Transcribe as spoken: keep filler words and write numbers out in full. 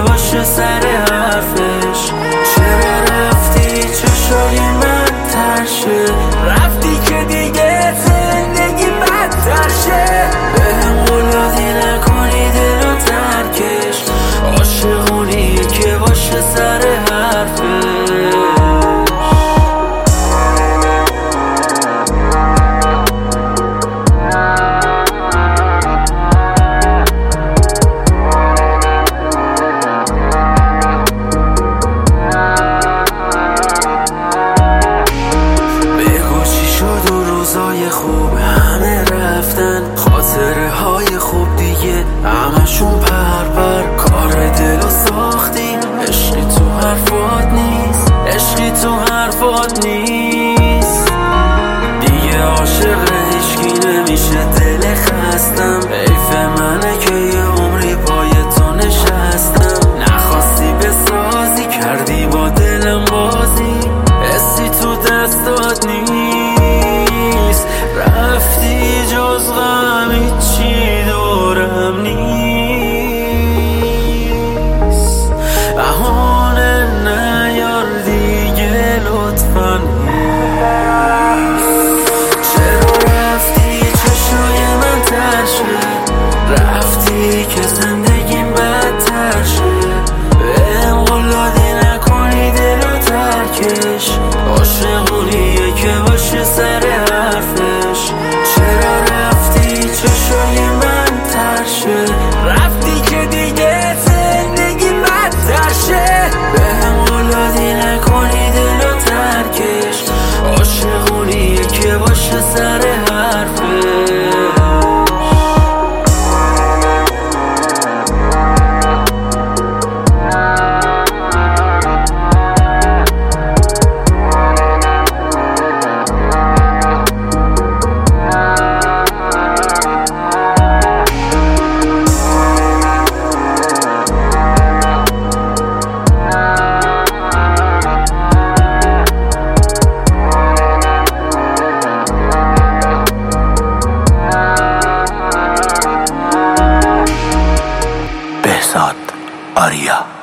باشه سر حرفش. چرا رفتی چشای من ترشه، رفتی که دیگه زندگی بدتر شه. بهم قولادی نکنی دلو ترکش، عاشقونیه که باشه سر حرفش. روزای خوب همه رفتن، خاطره های خوب دیگه همشون پرپر. کار دلو ساختیم، عشقی تو حرفات نیست، عشقی تو حرفات نیست. دیگه عاشق هیچکی نمیشه، دل خستم. حیف منه که یه عمری پای تو نشستم. نخواستی بسازی، کردی با دلم بازی، حسی تو دستات نیست. رفتی جز غم هیچی دورم نیست. بهانه نیار دیگه لطفاً نیست. چرا رفتی چشای من ترشه، رفتی که زندگیم بدتر شه. بهم قولادی نکنی دلو ترکش، عاشقونیه که باشه سر حرفش. چرا رفتی چشای من ترشه، رفتی که دیگه زندگی بدتر شه. بهم قولادی نکنی دلو ترکش، عاشقونیه که باشه سر حرفش. بهزاد آریا.